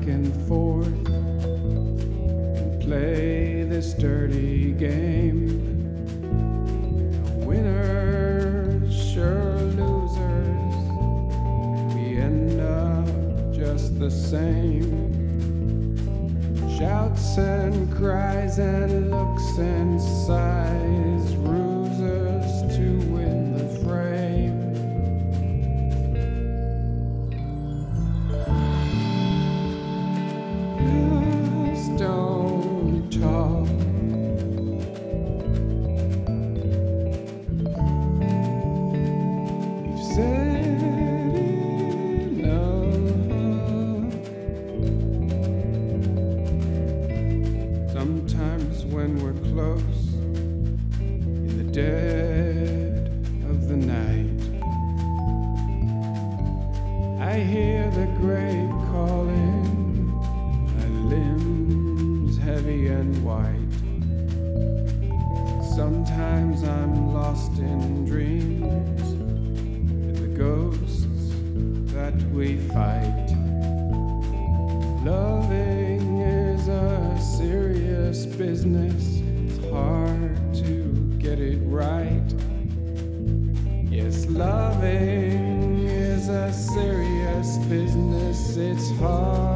back and forth and play this dirty game. Winners, sure losers, we end up just the same. Shouts and cries and looks and sighs, rusers to win the frame. Just don't talk. You've said enough. Sometimes when we're close, in the dead of the night, I hear the grave calling, my limbs heavy and white. Sometimes I'm lost in dreams with the ghosts that we fight. Loving is a serious business. It's hard to get it right. Yes, loving is a serious business. It's hard